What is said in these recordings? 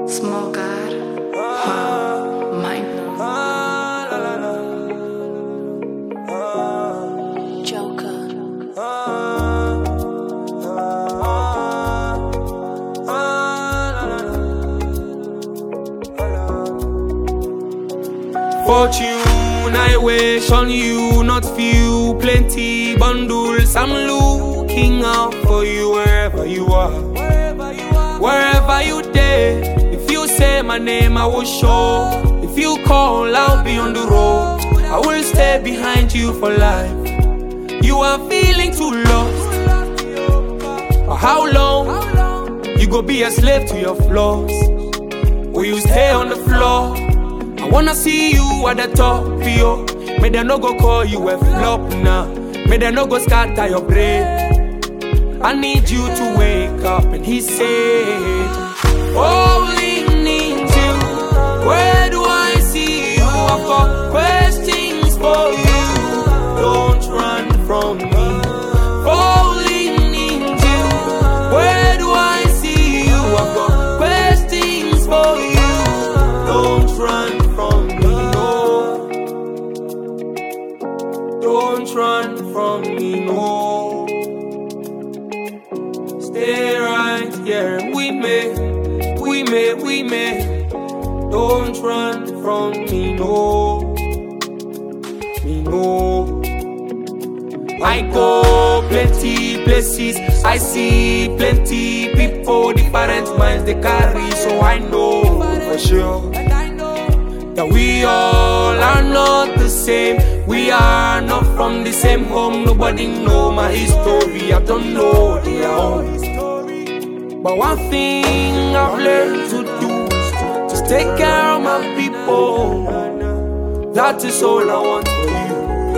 Small God, mind blown. Joker. 'Fortune, I wish on you, not few, plenty bundles. I'm looking out for you wherever you are. Wherever you dare, if you say my name, I will show. If you call, I'll be on the road. I will stay behind you for life. You are feeling too lost. For how long? You go be a slave to your flaws? Will you stay on the floor? I wanna see you at the top, yo. May they no go call you a flop now. May they no go scatter your brain. I need you to wake up. And he said, only need you. Where do I see you? I've got questions for you. Don't run from me. Only need you. Where do I see you? I've got questions for you. Don't run from me, no. Don't run from me, no. Stay right here with me. Don't run from me, no. Me, no. I go plenty places, I see plenty people, different minds they carry, so I know for sure that we all are not the same. We are not from the same home. Nobody know my history. I don't know their own. But one thing I've learned to do is to take care of my people. That is all I want for you.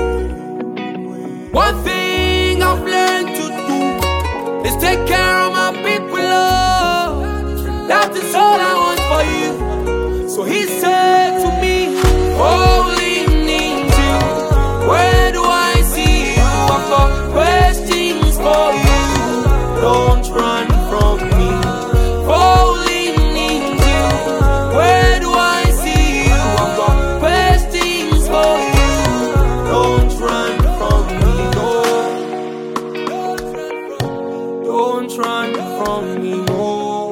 One thing I've learned to do is take care of my people. Oh, that is all I want for you. So he said to me, only need you. Where do I see you? I've got questions for you. Don't run from me. Only need you. Where do I see you? I've got questions for you. Don't run from me, no. Don't run from me, no.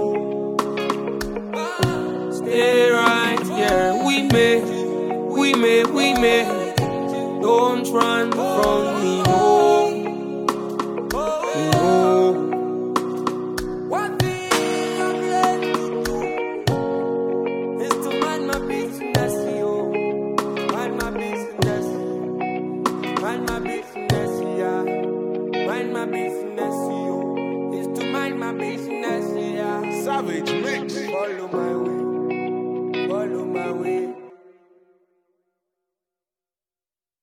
Stay right here with me. Don't run from me, no. No. One thing I've learned to do is to mind my business, yo. Mind my business. Mind my business, yeah. Mind my business, yo. Is to mind my business, yeah. Savage mix. Follow my way.